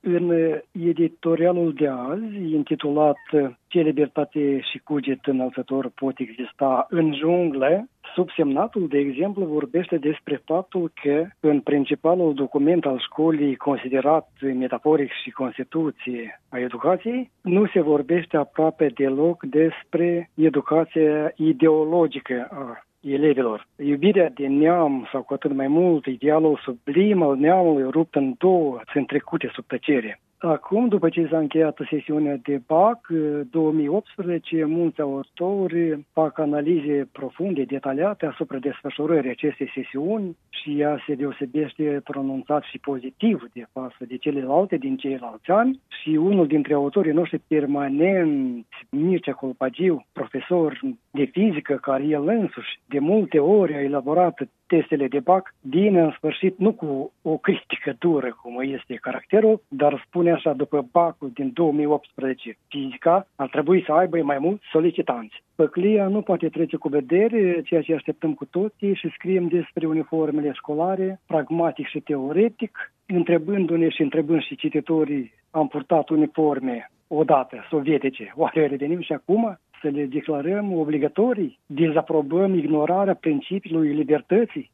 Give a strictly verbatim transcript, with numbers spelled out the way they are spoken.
În editorialul de azi, intitulat Ce libertate și cuget înălțător pot exista în junglă, subsemnatul, de exemplu, vorbește despre faptul că în principalul document al școlii, considerat metaforic și constituție a educației, nu se vorbește aproape deloc despre educația ideologică a elevilor. Iubirea de neam, sau cu atât mai mult, idealul sublim al neamului rupt în două, sunt trecute sub tăcere. Acum, după ce s-a încheiat sesiunea de B A C două mii optsprezece, mulți autori fac analize profunde, detaliate asupra desfășurării acestei sesiuni și ea se deosebește pronunțat și pozitiv de față de celelalte din ceilalți ani și unul dintre autorii noștri permanent, Mircea Colpagiu, profesor de fizică, care el însuși de multe ori a elaborat testele de B A C, vine în sfârșit nu cu o critică dură, cum este caracterul, dar spune așa, după B A C-ul din două mii optsprezece, fizica ar trebui să aibă mai mulți solicitanți. Păclia nu poate trece cu vedere ceea ce așteptăm cu toții și scriem despre uniformele școlare, pragmatic și teoretic, întrebându-ne și întrebând și cititorii, am purtat uniforme odată sovietice, oare revenim și acum să le declarăm obligatorii? Dezaprobăm ignorarea principiului libertății?